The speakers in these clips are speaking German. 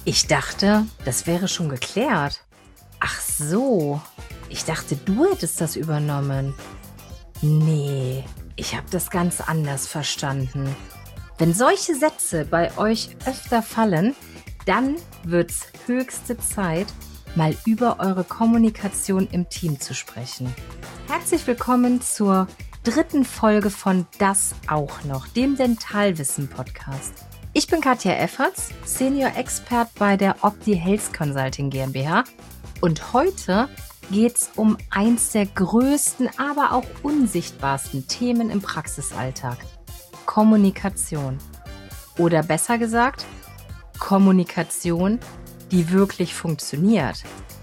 Ich dachte, das wäre schon geklärt. Ach so, ich dachte, du hättest das übernommen. Nee, ich habe das ganz anders verstanden. Wenn solche Sätze bei euch öfter fallen, dann wird's höchste Zeit, mal über eure Kommunikation im Team zu sprechen. Herzlich willkommen zur 3. Folge von Das auch noch, dem Dentalwissen-Podcast. Ich bin Katja Efferts, Senior Expert bei der Opti Health Consulting GmbH und heute geht's um eins der größten, aber auch unsichtbarsten Themen im Praxisalltag: Kommunikation. Oder besser gesagt, Kommunikation, die wirklich funktioniert.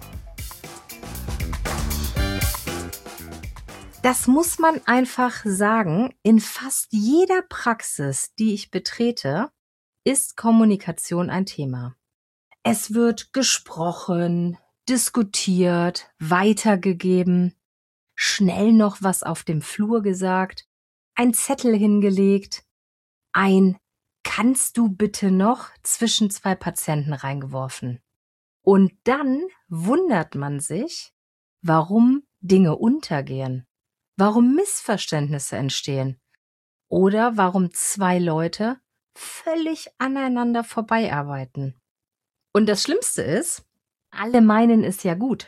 Das muss man einfach sagen, in fast jeder Praxis, die ich betrete, ist Kommunikation ein Thema. Es wird gesprochen, diskutiert, weitergegeben, schnell noch was auf dem Flur gesagt, ein Zettel hingelegt, ein "Kannst du bitte noch" zwischen 2 Patienten reingeworfen. Und dann wundert man sich, warum Dinge untergehen, warum Missverständnisse entstehen oder warum 2 Leute völlig aneinander vorbeiarbeiten. Und das Schlimmste ist, alle meinen es ja gut.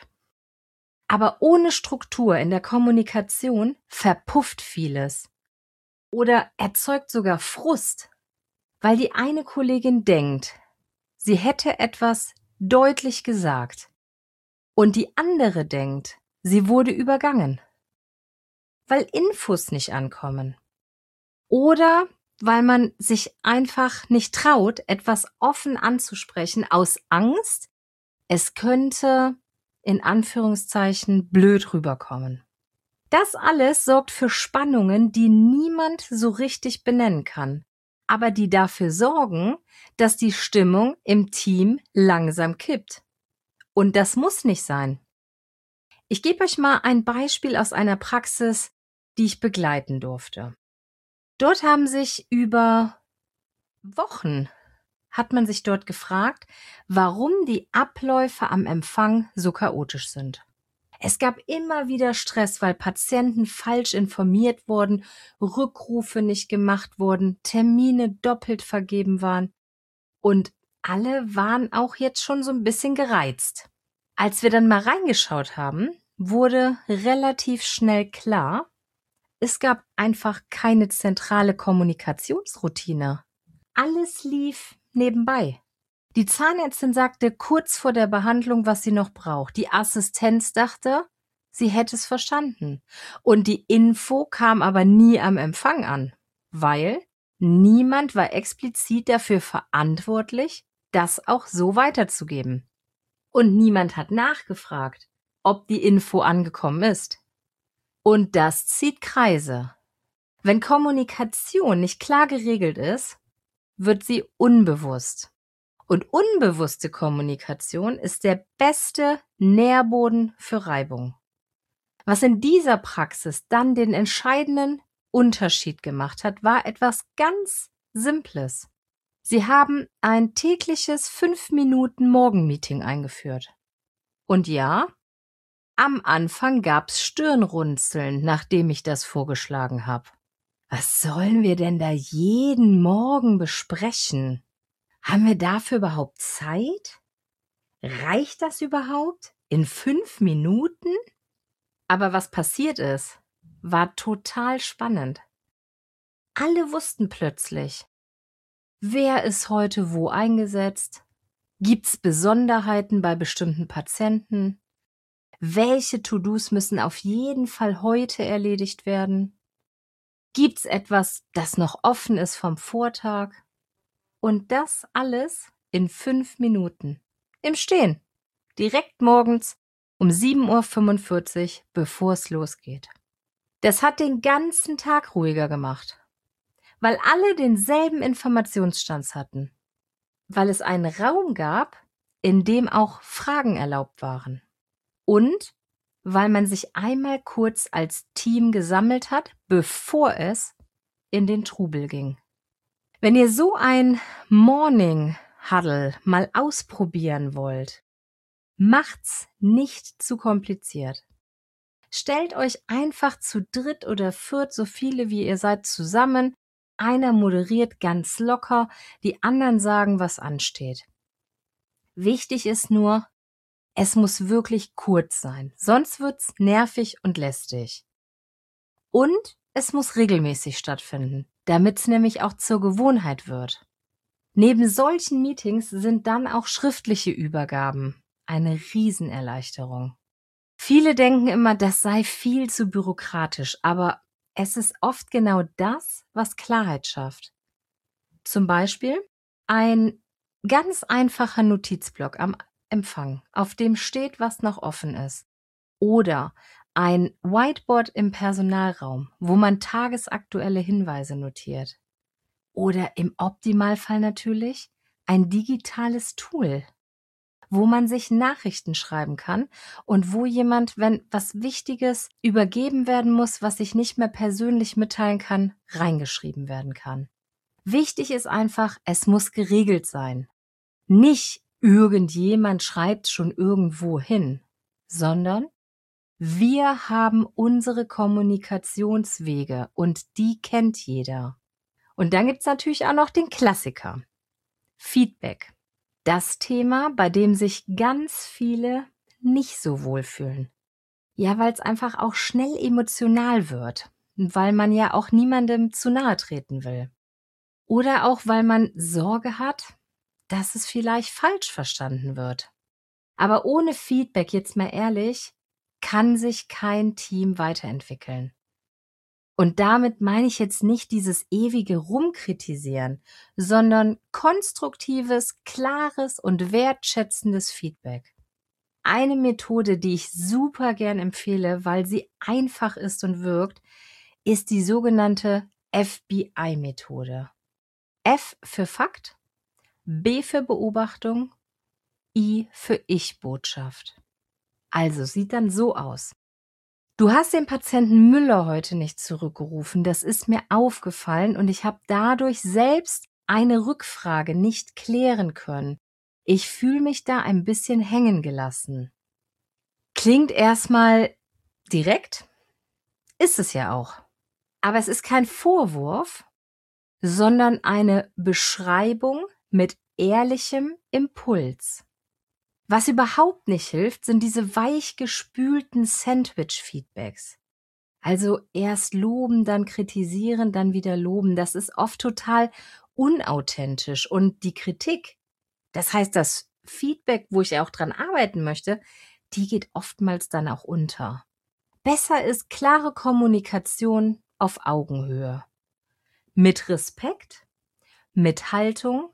Aber ohne Struktur in der Kommunikation verpufft vieles oder erzeugt sogar Frust, weil die eine Kollegin denkt, sie hätte etwas deutlich gesagt und die andere denkt, sie wurde übergangen, weil Infos nicht ankommen oder weil man sich einfach nicht traut, etwas offen anzusprechen aus Angst, es könnte in Anführungszeichen blöd rüberkommen. Das alles sorgt für Spannungen, die niemand so richtig benennen kann, aber die dafür sorgen, dass die Stimmung im Team langsam kippt. Und das muss nicht sein. Ich gebe euch mal ein Beispiel aus einer Praxis, die ich begleiten durfte. Dort haben sich über Wochen hat man sich dort gefragt, warum die Abläufe am Empfang so chaotisch sind. Es gab immer wieder Stress, weil Patienten falsch informiert wurden, Rückrufe nicht gemacht wurden, Termine doppelt vergeben waren und alle waren auch jetzt schon so ein bisschen gereizt. Als wir dann mal reingeschaut haben, wurde relativ schnell klar, es gab einfach keine zentrale Kommunikationsroutine. Alles lief nebenbei. Die Zahnärztin sagte kurz vor der Behandlung, was sie noch braucht. Die Assistenz dachte, sie hätte es verstanden. Und die Info kam aber nie am Empfang an, weil niemand war explizit dafür verantwortlich, das auch so weiterzugeben. Und niemand hat nachgefragt, ob die Info angekommen ist. Und das zieht Kreise. Wenn Kommunikation nicht klar geregelt ist, wird sie unbewusst. Und unbewusste Kommunikation ist der beste Nährboden für Reibung. Was in dieser Praxis dann den entscheidenden Unterschied gemacht hat, war etwas ganz Simples. Sie haben ein tägliches 5-Minuten-Morgenmeeting eingeführt. Und ja, am Anfang gab's Stirnrunzeln, nachdem ich das vorgeschlagen habe. Was sollen wir denn da jeden Morgen besprechen? Haben wir dafür überhaupt Zeit? Reicht das überhaupt? In 5 Minuten? Aber was passiert ist, war total spannend. Alle wussten plötzlich, wer ist heute wo eingesetzt? Gibt's Besonderheiten bei bestimmten Patienten? Welche To-Dos müssen auf jeden Fall heute erledigt werden? Gibt's etwas, das noch offen ist vom Vortag? Und das alles in 5 Minuten. Im Stehen. Direkt morgens um 7:45 Uhr, bevor es losgeht. Das hat den ganzen Tag ruhiger gemacht. Weil alle denselben Informationsstand hatten. Weil es einen Raum gab, in dem auch Fragen erlaubt waren. Und weil man sich einmal kurz als Team gesammelt hat, bevor es in den Trubel ging. Wenn ihr so ein Morning Huddle mal ausprobieren wollt, macht's nicht zu kompliziert. Stellt euch einfach zu dritt oder viert, so viele wie ihr seid, zusammen. Einer moderiert ganz locker, die anderen sagen, was ansteht. Wichtig ist nur, es muss wirklich kurz sein, sonst wird's nervig und lästig. Und es muss regelmäßig stattfinden, damit's nämlich auch zur Gewohnheit wird. Neben solchen Meetings sind dann auch schriftliche Übergaben eine Riesenerleichterung. Viele denken immer, das sei viel zu bürokratisch, aber es ist oft genau das, was Klarheit schafft. Zum Beispiel ein ganz einfacher Notizblock am Empfang, auf dem steht, was noch offen ist. Oder ein Whiteboard im Personalraum, wo man tagesaktuelle Hinweise notiert. Oder im Optimalfall natürlich ein digitales Tool, wo man sich Nachrichten schreiben kann und wo jemand, wenn was Wichtiges übergeben werden muss, was ich nicht mehr persönlich mitteilen kann, reingeschrieben werden kann. Wichtig ist einfach, es muss geregelt sein. Nicht irgendjemand schreibt schon irgendwo hin, sondern wir haben unsere Kommunikationswege und die kennt jeder. Und dann gibt's natürlich auch noch den Klassiker. Feedback. Das Thema, bei dem sich ganz viele nicht so wohlfühlen. Ja, weil es einfach auch schnell emotional wird. Und weil man ja auch niemandem zu nahe treten will. Oder auch, weil man Sorge hat, dass es vielleicht falsch verstanden wird. Aber ohne Feedback, jetzt mal ehrlich, kann sich kein Team weiterentwickeln. Und damit meine ich jetzt nicht dieses ewige Rumkritisieren, sondern konstruktives, klares und wertschätzendes Feedback. Eine Methode, die ich super gern empfehle, weil sie einfach ist und wirkt, ist die sogenannte FBI-Methode. F für Fakt, B für Beobachtung, I für Ich-Botschaft. Also sieht dann so aus. Du hast den Patienten Müller heute nicht zurückgerufen, das ist mir aufgefallen und ich habe dadurch selbst eine Rückfrage nicht klären können. Ich fühle mich da ein bisschen hängen gelassen. Klingt erstmal direkt, ist es ja auch. Aber es ist kein Vorwurf, sondern eine Beschreibung mit ehrlichem Impuls. Was überhaupt nicht hilft, sind diese weichgespülten Sandwich-Feedbacks. Also erst loben, dann kritisieren, dann wieder loben. Das ist oft total unauthentisch. Und die Kritik, das heißt das Feedback, wo ich auch dran arbeiten möchte, die geht oftmals dann auch unter. Besser ist klare Kommunikation auf Augenhöhe. Mit Respekt, mit Haltung,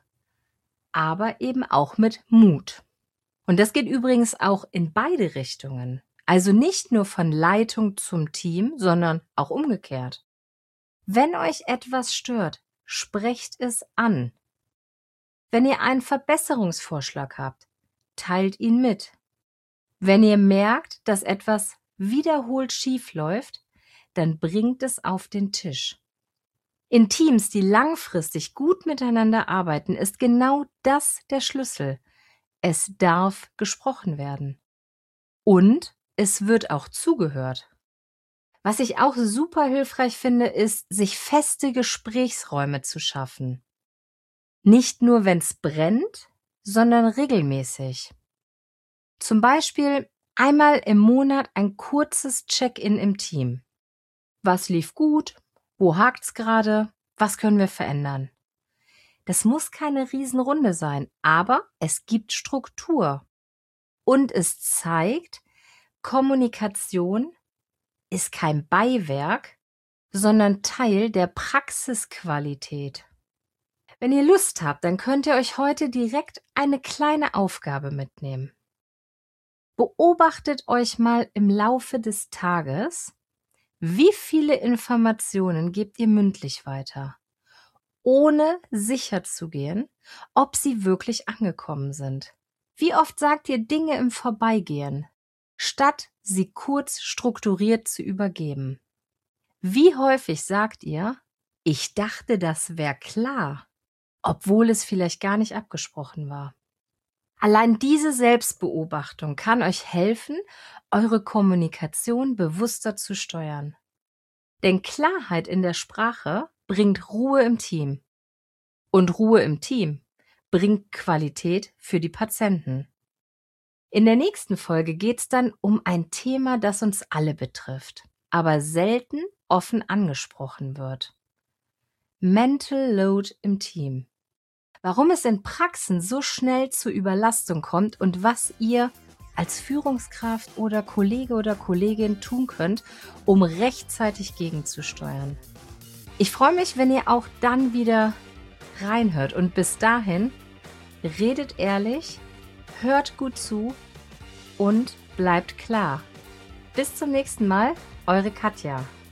aber eben auch mit Mut. Und das geht übrigens auch in beide Richtungen. Also nicht nur von Leitung zum Team, sondern auch umgekehrt. Wenn euch etwas stört, sprecht es an. Wenn ihr einen Verbesserungsvorschlag habt, teilt ihn mit. Wenn ihr merkt, dass etwas wiederholt schief läuft, dann bringt es auf den Tisch. In Teams, die langfristig gut miteinander arbeiten, ist genau das der Schlüssel. Es darf gesprochen werden. Und es wird auch zugehört. Was ich auch super hilfreich finde, ist, sich feste Gesprächsräume zu schaffen. Nicht nur, wenn es brennt, sondern regelmäßig. Zum Beispiel einmal im Monat ein kurzes Check-in im Team. Was lief gut? Wo hakt's gerade? Was können wir verändern? Das muss keine Riesenrunde sein, aber es gibt Struktur. Und es zeigt, Kommunikation ist kein Beiwerk, sondern Teil der Praxisqualität. Wenn ihr Lust habt, dann könnt ihr euch heute direkt eine kleine Aufgabe mitnehmen. Beobachtet euch mal im Laufe des Tages, wie viele Informationen gebt ihr mündlich weiter, ohne sicherzugehen, ob sie wirklich angekommen sind. Wie oft sagt ihr Dinge im Vorbeigehen, statt sie kurz strukturiert zu übergeben? Wie häufig sagt ihr, ich dachte, das wäre klar? obwohl es vielleicht gar nicht abgesprochen war. Allein diese Selbstbeobachtung kann euch helfen, eure Kommunikation bewusster zu steuern. Denn Klarheit in der Sprache bringt Ruhe im Team. Und Ruhe im Team bringt Qualität für die Patienten. In der nächsten Folge geht es dann um ein Thema, das uns alle betrifft, aber selten offen angesprochen wird. Mental Load im Team. Warum es in Praxen so schnell zur Überlastung kommt und was ihr als Führungskraft oder Kollege oder Kollegin tun könnt, um rechtzeitig gegenzusteuern. Ich freue mich, wenn ihr auch dann wieder reinhört und bis dahin redet ehrlich, hört gut zu und bleibt klar. Bis zum nächsten Mal, eure Katja.